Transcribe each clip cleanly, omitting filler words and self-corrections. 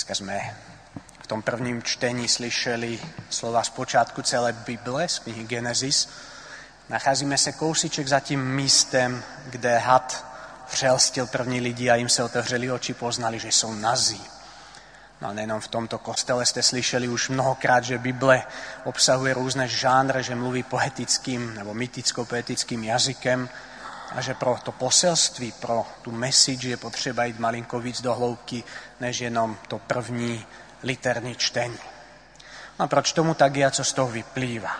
Dneska jsme v tom prvním čtení slyšeli slova z počátku celé Bible, z knihy Genesis. Nacházíme se kousíček za tím místem, kde had přelstil první lidi a jim se otevřeli oči, poznali, že jsou nazí. No a nejenom v tomto kostele jste slyšeli už mnohokrát, že Bible obsahuje různé žánry, že mluví poetickým nebo myticko-poetickým jazykem a že pro to poselství, pro tu message je potřeba jít malinko víc do hloubky, než jenom to první literní čtení. No a proč tomu tak je a co z toho vyplývá?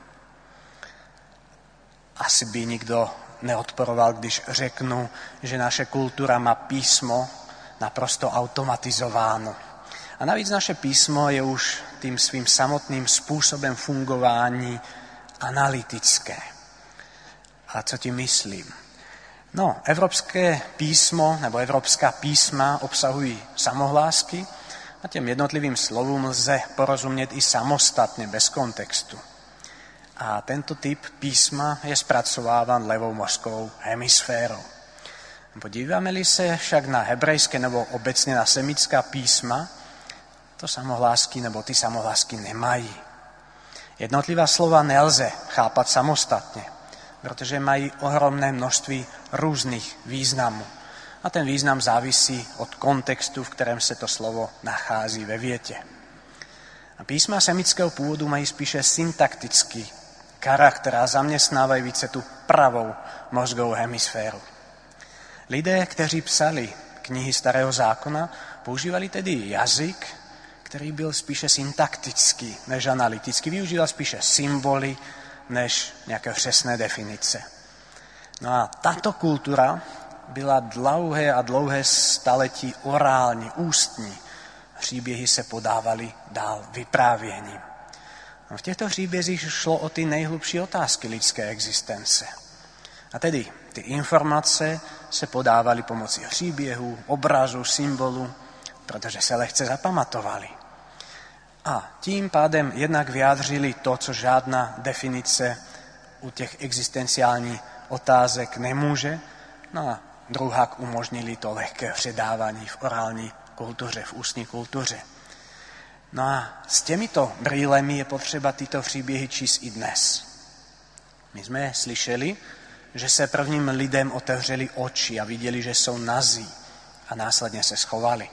Asi by nikdo neodporoval, když řeknu, že naše kultura má písmo naprosto automatizováno. A navíc naše písmo je už tím svým samotným způsobem fungování analytické. A co tím myslím? No, evropské písmo nebo evropská písma obsahují samohlásky a těm jednotlivým slovům lze porozumět i samostatně, bez kontextu. A tento typ písma je zpracováván levou mozkovou hemisférou. Podíváme-li se však na hebrejské nebo obecně na semitská písma, to samohlásky nebo ty samohlásky nemají. Jednotlivá slova nelze chápat samostatně, protože mají ohromné množství různých významů. A ten význam závisí od kontextu, v kterém se to slovo nachází ve větě. A písma semického původu mají spíše syntaktický charakter a zaměstnávají více tu pravou mozgovou hemisféru. Lidé, kteří psali knihy Starého zákona, používali tedy jazyk, který byl spíše syntaktický než analytický. Využíval spíše symboly než nějaké přesné definice. No a tato kultura byla dlouhé staletí orální, ústní. Příběhy se podávaly dál vyprávěním. No v těchto příbězích šlo o ty nejhlubší otázky lidské existence. A tedy ty informace se podávaly pomocí příběhů, obrazu, symbolu, protože se lehce zapamatovali. A tím pádem jednak vyjádřili to, co žádná definice u těch existenciálních otázek nemůže, no a druhak umožnili to lehké předávání v orální kultuře, v ústní kultuře. No a s těmito brýlemi je potřeba tyto příběhy číst i dnes. My jsme slyšeli, že se prvním lidem otevřeli oči a viděli, že jsou nazí a následně se schovali.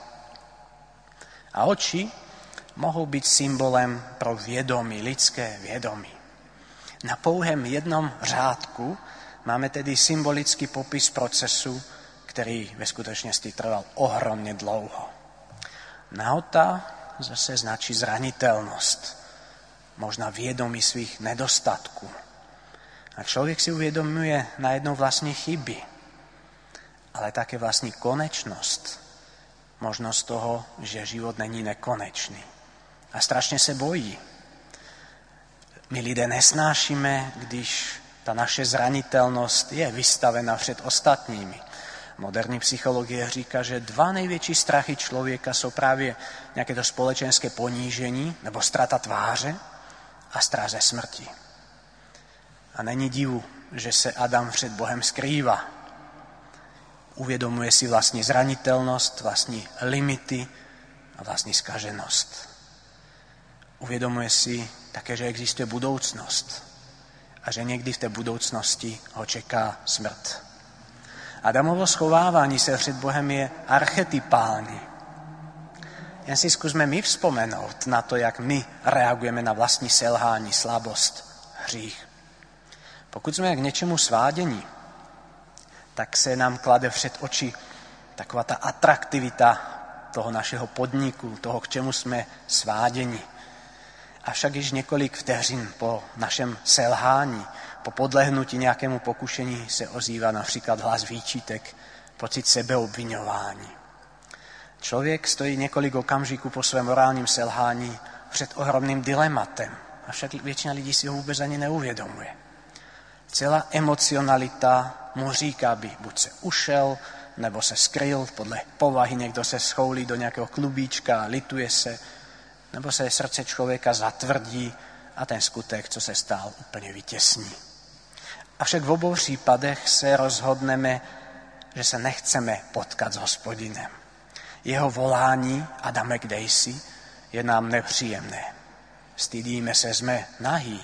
A oči mohou být symbolem pro vědomí, lidské vědomí. Na pouhém jednom řádku máme tedy symbolický popis procesu, který ve skutečnosti trval ohromně dlouho. Nahota zase značí zranitelnost, možná vědomí svých nedostatků. A člověk si uvědomuje najednou vlastní chyby, ale také vlastní konečnost, možnost toho, že život není nekonečný. A strašně se bojí. My lidé nesnášíme, když ta naše zranitelnost je vystavena před ostatními. Moderní psychologie říká, že dva největší strachy člověka jsou právě nějaké to společenské ponížení nebo ztrata tváře a strach ze smrti. A není divu, že se Adam před Bohem skrývá. Uvědomuje si vlastní zranitelnost, vlastní limity a vlastní zkaženost. Uvědomuje si také, že existuje budoucnost a že někdy v té budoucnosti ho čeká smrt. Adamovo schovávání se před Bohem je archetypální. Jen si zkusme my vzpomenout na to, jak my reagujeme na vlastní selhání, slabost, hřích. Pokud jsme k něčemu sváděni, tak se nám klade před oči taková ta atraktivita toho našeho podniku, toho, k čemu jsme sváděni. Avšak již několik vteřin po našem selhání, po podlehnutí nějakému pokušení se ozývá například hlas výčitek, pocit sebeobviňování. Člověk stojí několik okamžiků po svém morálním selhání před ohromným dilematem, avšak většina lidí si ho vůbec ani neuvědomuje. Celá emocionalita mu říká, aby buď se ušel, nebo se skryl, podle povahy někdo se schoulí do nějakého klubíčka, lituje se, nebo se srdce člověka zatvrdí a ten skutek, co se stál, úplně vytěsní. Avšak v obou případech se rozhodneme, že se nechceme potkat s Hospodinem. jeho volání Adame, kde jsi, je nám nepříjemné. Stydíme se, jsme nahý.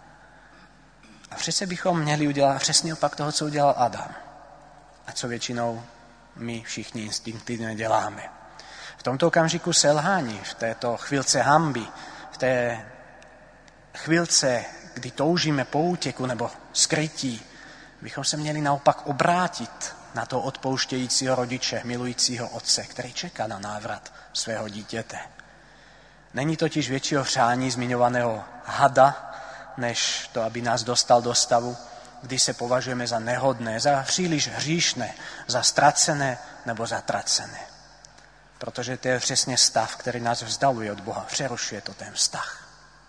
A přece bychom měli udělat přesně opak toho, co udělal Adam. A co většinou my všichni instinktivně děláme. V tomto okamžiku selhání, v této chvilce hanby, v té chvilce, kdy toužíme po útěku nebo skrytí, bychom se měli naopak obrátit na toho odpouštějícího rodiče, milujícího otce, který čeká na návrat svého dítěte. Není totiž většího přání zmiňovaného hada, než to, aby nás dostal do stavu, kdy se považujeme za nehodné, za příliš hříšné, za ztracené nebo zatracené. Protože to je přesně stav, který nás vzdaluje od Boha, přerušuje to ten vztah.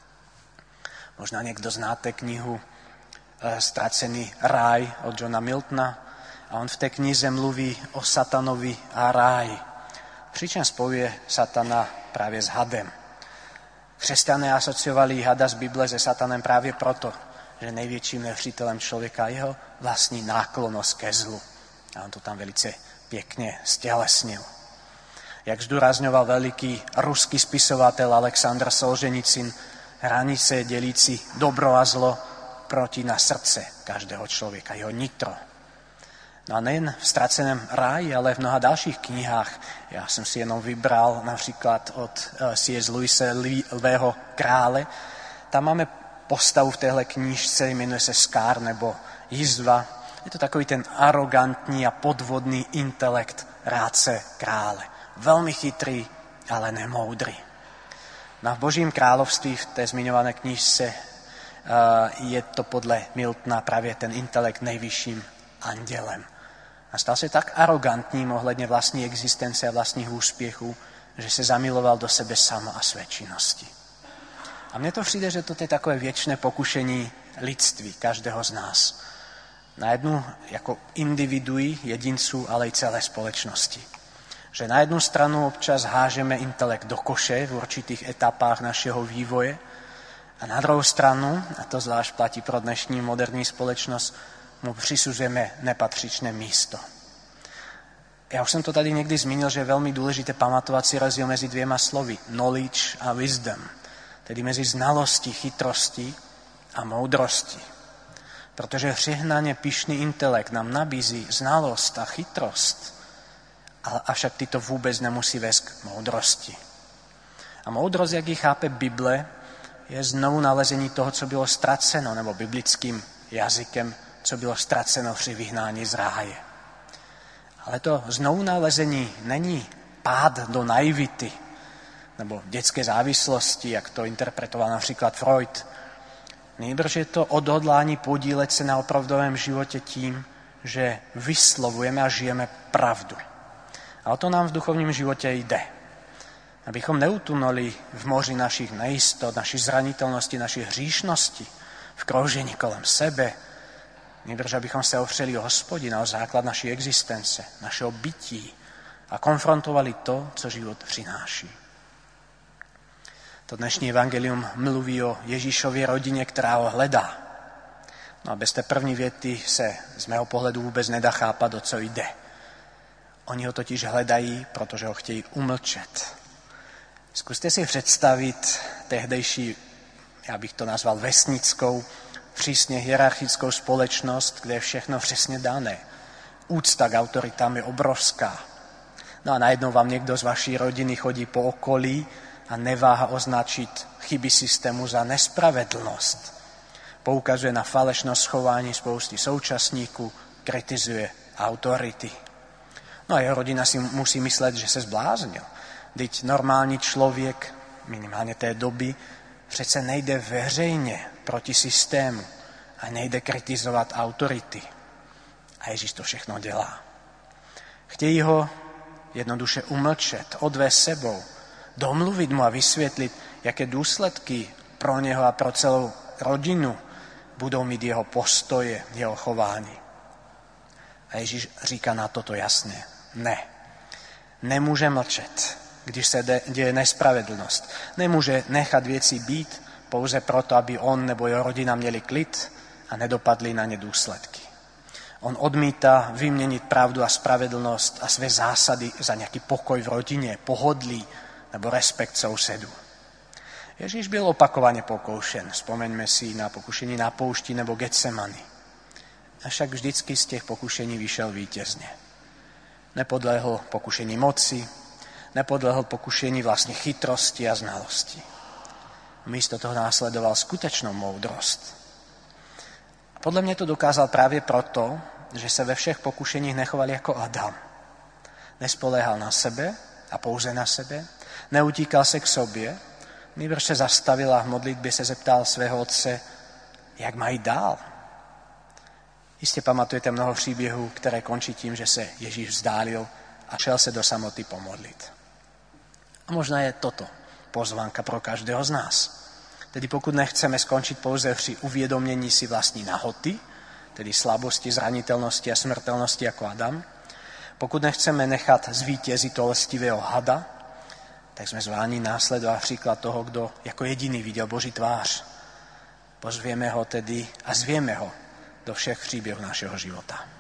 Možná někdo znáte knihu Ztracený ráj od Johna Miltona a on v té knize mluví o satanovi a ráji. Přičem spojuje satana právě s hadem. Křesťané asociovali hada z Bible se satanem právě proto, že největším nepřítelem člověka je jeho vlastní náklonnost ke zlu. A on to tam velice pěkně stělesnil. Jak zdůrazňoval veliký ruský spisovatel Aleksandr Solženicin, hranice dělící dobro a zlo proti na srdce každého člověka, jeho nitro. No a nejen v Ztraceném ráji, ale v mnoha dalších knihách. Já jsem si jenom vybral například od C.S. Lewise Lvého krále. Tam máme postavu v téhle knížce, jmenuje se Scar nebo Jizva. Je to takový ten arrogantní a podvodný intelekt rádce krále. Velmi chytrý, ale nemoudrý. No v Božím království v té zmiňované knížce je to podle Miltona právě ten intelekt nejvyšším andělem. A stal se tak arrogantním ohledně vlastní existence a vlastních úspěchů, že se zamiloval do sebe sama a své činnosti. A mně to přijde, že to je takové věčné pokušení lidství, každého z nás. Na jednu jako individuí, jedinců, ale i celé společnosti. Že na jednu stranu občas hážeme intelekt do koše v určitých etapách našeho vývoje a na druhou stranu, a to zvlášť platí pro dnešní moderní společnost, mu přisuzujeme nepatřičné místo. Já už jsem to tady někdy zmínil, že je velmi důležité pamatovat si rozdíl mezi dvěma slovy, knowledge a wisdom, tedy mezi znalostí, chytrostí a moudrostí. Protože přehnaně pyšný intelekt nám nabízí znalost a chytrost, avšak tyto vůbec nemusí vést k moudrosti. A moudrost, jak ji chápe Bible, je znovu nalezení toho, co bylo ztraceno, nebo biblickým jazykem, co bylo ztraceno při vyhnání z ráje. Ale to znovu nalezení není pád do naivity, nebo dětské závislosti, jak to interpretoval například Freud. Nýbrž je to odhodlání podílet se na opravdovém životě tím, že vyslovujeme a žijeme pravdu. A o to nám v duchovním životě jde. Abychom neutunuli v moři našich nejistot, naší zranitelnosti, naší hříšnosti, v kroužení kolem sebe, nýbrž abychom se opřeli o Hospodina, o základ naší existence, našeho bytí a konfrontovali to, co život přináší. To dnešní evangelium mluví o Ježíšově rodině, která ho hledá. No a bez té první věty se z mého pohledu vůbec nedá chápat, o co jde. Oni ho totiž hledají, protože ho chtějí umlčet. Zkuste si představit tehdejší, já bych to nazval vesnickou, přísně hierarchickou společnost, kde je všechno přesně dané. Úcta k autoritám je obrovská. No a najednou vám někdo z vaší rodiny chodí po okolí a neváha označit chyby systému za nespravedlnost. Poukazuje na falešnost chování spousty současníků, kritizuje autority. No a jeho rodina si musí myslet, že se zbláznil. Vždyť normální člověk, minimálně té doby, přece nejde veřejně proti systému a nejde kritizovat autority. A Ježíš to všechno dělá. Chtějí ho jednoduše umlčet, odvést sebou, domluvit mu a vysvětlit, jaké důsledky pro něho a pro celou rodinu budou mít jeho postoje, jeho chování. A Ježíš říká na toto jasně. Ne. Nemůže mlčet, když se děje nespravedlnost. Nemůže nechat věci být pouze proto, aby on nebo jeho rodina měli klid a nedopadly na ně důsledky. On odmítá vyměnit pravdu a spravedlnosť a své zásady za nejaký pokoj v rodine, pohodlí nebo respekt sousedů. Ježíš byl opakovaně pokoušen. Vzpomeňme si na pokušení na poušti nebo Getsemani. Avšak vždycky z těch pokušení vyšel vítězně. Nepodlehl pokušení moci, nepodlehl pokušení vlastne chytrosti a znalosti. Místo toho následoval skutečnou moudrost. A podle mě to dokázal právě proto, že se ve všech pokušeních nechoval jako Adam. Nespoléhal na sebe a pouze na sebe, neutíkal se k sobě, nýbrž se zastavil a v modlitbě se zeptal svého otce, jak mají dál. Jistě pamatujete mnoho příběhů, které končí tím, že se Ježíš vzdálil a šel se do samoty pomodlit. A možná je toto pozvánka pro každého z nás. Tedy pokud nechceme skončit pouze při uvědomění si vlastní nahoty, tedy slabosti, zranitelnosti a smrtelnosti jako Adam, pokud nechceme nechat zvítězit toho lestivého hada, tak jsme zváni následovat příklad toho, kdo jako jediný viděl Boží tvář. Pozvěme ho tedy a zvěme ho do všech příběhů našeho života.